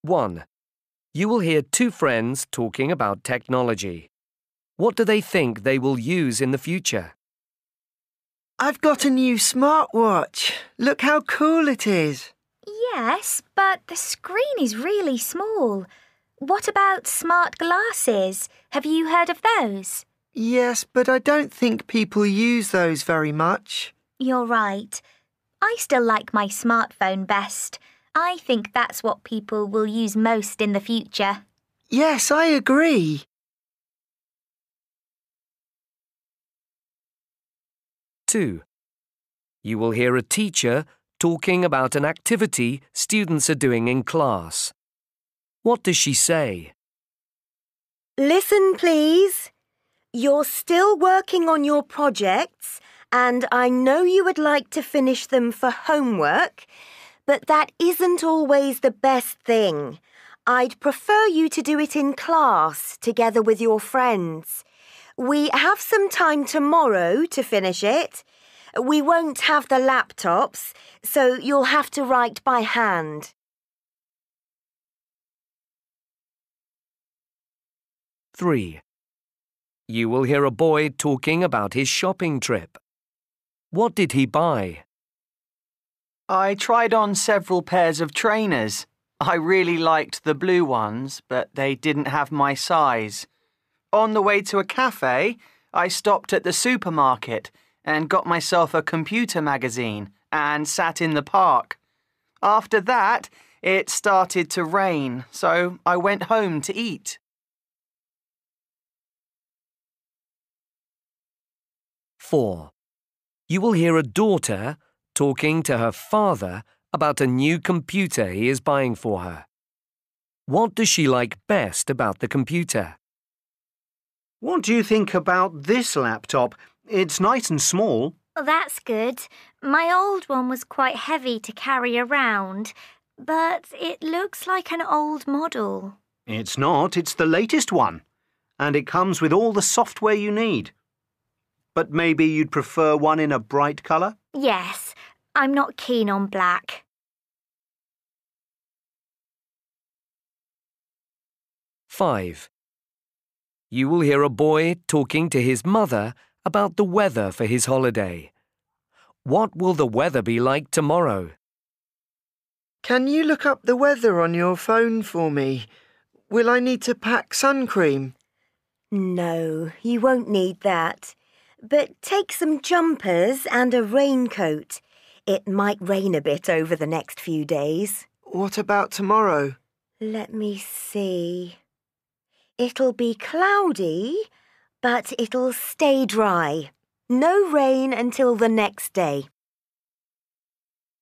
1. You will hear two friends talking about technology. What do they think they will use in the future? I've got a new smartwatch. Look how cool it is. Yes, but the screen is really small. What about smart glasses? Have you heard of those? Yes, but I don't think people use those very much. You're right. I still like my smartphone best. I think that's what people will use most in the future. Yes, I agree. 2. You will hear a teacher talking about an activity students are doing in class. What does she say? Listen, please. You're still working on your projects, and I know you would like to finish them for homework, but that isn't always the best thing. I'd prefer you to do it in class, together with your friends. We have some time tomorrow to finish it. We won't have the laptops, so you'll have to write by hand. 3. You will hear a boy talking about his shopping trip. What did he buy? I tried on several pairs of trainers. I really liked the blue ones, but they didn't have my size. On the way to a cafe, I stopped at the supermarket and got myself a computer magazine and sat in the park. After that, it started to rain, so I went home to eat. 4. You will hear a daughter talking to her father about a new computer he is buying for her. What does she like best about the computer? What do you think about this laptop? It's nice and small. That's good. My old one was quite heavy to carry around, but it looks like an old model. It's not, it's the latest one. And it comes with all the software you need. But maybe you'd prefer one in a bright colour? Yes, I'm not keen on black. 5. You will hear a boy talking to his mother about the weather for his holiday. What will the weather be like tomorrow? Can you look up the weather on your phone for me? Will I need to pack sun cream? No, you won't need that. But take some jumpers and a raincoat. It might rain a bit over the next few days. What about tomorrow? Let me see. It'll be cloudy, but it'll stay dry. No rain until the next day.